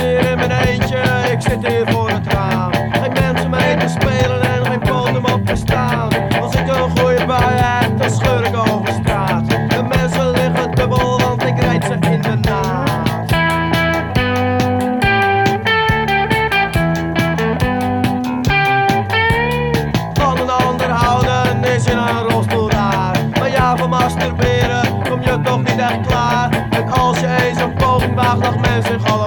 hier in mijn eentje, ik zit hier voor het raam. Geen mensen mee te spelen en geen podium op te staan. Als ik een goede bui heb, dan scheur ik over straat. De mensen liggen dubbel, want ik rijd ze in de naad. Van een ander houden is in een